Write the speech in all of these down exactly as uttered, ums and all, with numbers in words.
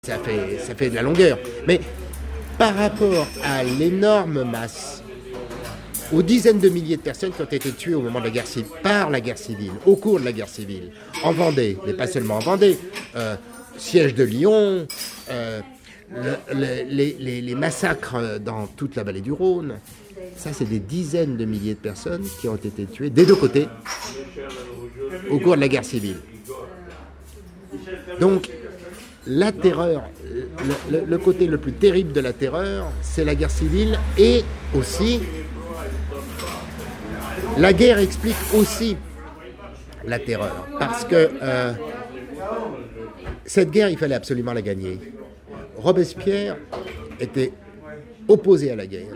Ça fait, ça fait de la longueur. Mais par rapport à l'énorme masse, aux dizaines de milliers de personnes qui ont été tuées au moment de la guerre civile, par la guerre civile, au cours de la guerre civile, en Vendée, mais pas seulement en Vendée, euh, siège de Lyon, euh, le, le, les, les, les massacres dans toute la vallée du Rhône, ça c'est des dizaines de milliers de personnes qui ont été tuées des deux côtés au cours de la guerre civile. Donc, la terreur, le, le, le côté le plus terrible de la terreur, c'est la guerre civile, et aussi, la guerre explique aussi la terreur, parce que euh, cette guerre, il fallait absolument la gagner. Robespierre était opposé à la guerre.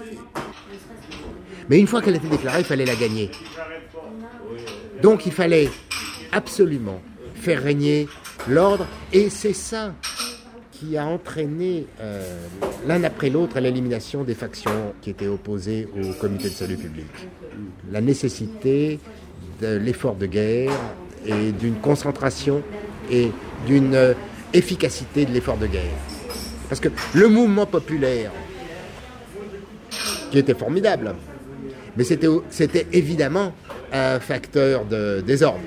Mais une fois qu'elle était déclarée, il fallait la gagner. Donc il fallait absolument faire régner l'ordre, et c'est ça qui a entraîné euh, l'un après l'autre à l'élimination des factions qui étaient opposées au comité de salut public. La nécessité de l'effort de guerre et d'une concentration et d'une euh, efficacité de l'effort de guerre. Parce que le mouvement populaire, qui était formidable, mais c'était, c'était évidemment un facteur de désordre.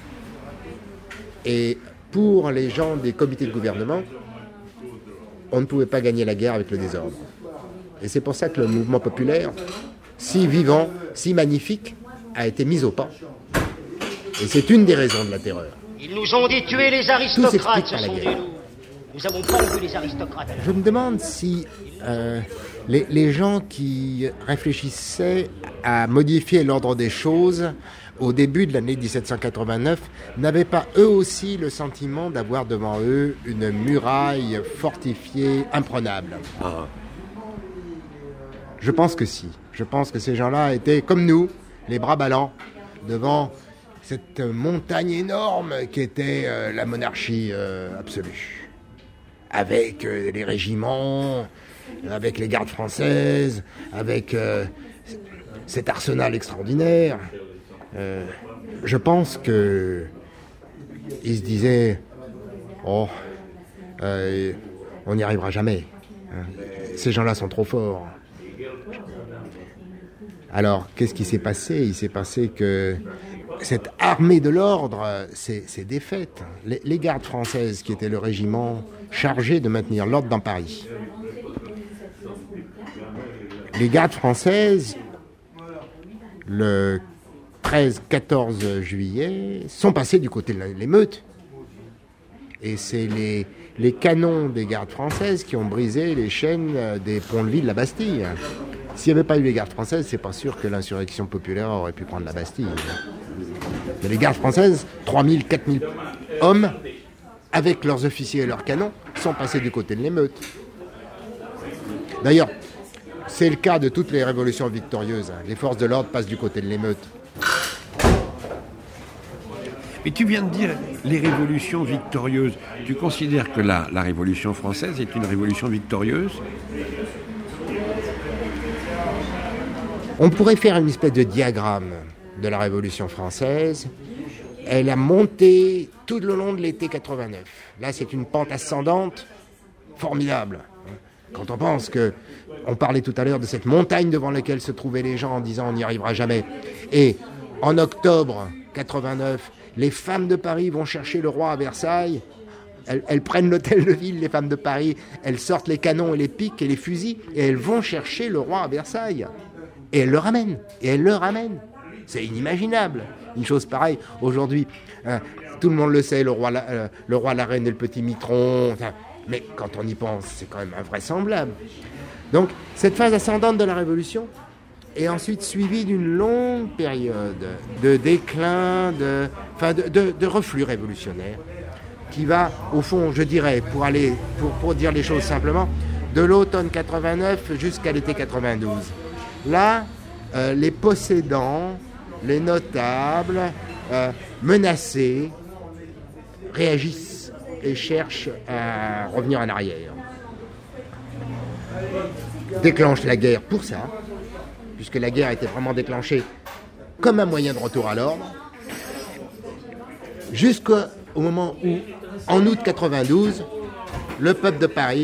Et pour les gens des comités de gouvernement, on ne pouvait pas gagner la guerre avec le désordre. Et c'est pour ça que le mouvement populaire, si vivant, si magnifique, a été mis au pas. Et c'est une des raisons de la terreur. Ils nous ont dit tuer les aristocrates, ce sont des loups. Nous avons pas vu les aristocrates. Je me demande si euh, les, les gens qui réfléchissaient à modifier l'ordre des choses au début de l'année dix-sept cent quatre-vingt-neuf, n'avaient pas eux aussi le sentiment d'avoir devant eux une muraille fortifiée, imprenable. Ah. Je pense que si. Je pense que ces gens-là étaient, comme nous, les bras ballants, devant cette montagne énorme qui était euh, la monarchie euh, absolue. Avec euh, les régiments, avec les gardes françaises, avec euh, cet arsenal extraordinaire. Euh, je pense que ils se disaient oh euh, on n'y arrivera jamais, hein. Ces gens-là sont trop forts. Alors qu'est-ce qui s'est passé? Il s'est passé que cette armée de l'ordre s'est, s'est défaite. Les, les gardes françaises, qui étaient le régiment chargé de maintenir l'ordre dans Paris, les gardes françaises, le treize quatorze juillet, sont passés du côté de l'émeute. Et c'est les, les canons des gardes françaises qui ont brisé les chaînes des ponts-levis de la Bastille. S'il n'y avait pas eu les gardes françaises, c'est pas sûr que l'insurrection populaire aurait pu prendre la Bastille. Mais les gardes françaises, trois mille, quatre mille hommes, avec leurs officiers et leurs canons, sont passés du côté de l'émeute. D'ailleurs, c'est le cas de toutes les révolutions victorieuses. Les forces de l'ordre passent du côté de l'émeute. Mais tu viens de dire les révolutions victorieuses. Tu considères que la, la Révolution française est une révolution victorieuse? On pourrait faire une espèce de diagramme de la Révolution française. Elle a monté tout le long de l'été quatre-vingt-neuf. Là, c'est une pente ascendante formidable. Quand on pense que, on parlait tout à l'heure de cette montagne devant laquelle se trouvaient les gens en disant on n'y arrivera jamais. Et en octobre quatre-vingt-neuf, les femmes de Paris vont chercher le roi à Versailles. Elles, elles prennent l'hôtel de ville, les femmes de Paris. Elles sortent les canons et les piques et les fusils et elles vont chercher le roi à Versailles. Et elles le ramènent. Et elles le ramènent. C'est inimaginable. Une chose pareille. Aujourd'hui, hein, tout le monde le sait, le roi, la, euh, le roi, la reine et le petit mitron. Enfin, mais quand on y pense, c'est quand même invraisemblable. Donc, cette phase ascendante de la Révolution est ensuite suivie d'une longue période de déclin, de, enfin de, de, de reflux révolutionnaire, qui va, au fond, je dirais, pour aller, pour, pour dire les choses simplement, de l'automne quatre-vingt-neuf jusqu'à l'été quatre-vingt-douze. Là, euh, les possédants, les notables, euh, menacés, réagissent et cherchent à revenir en arrière. Déclenchent la guerre pour ça, puisque la guerre était vraiment déclenchée comme un moyen de retour à l'ordre, jusqu'au moment où, en août quatre-vingt-douze, le peuple de Paris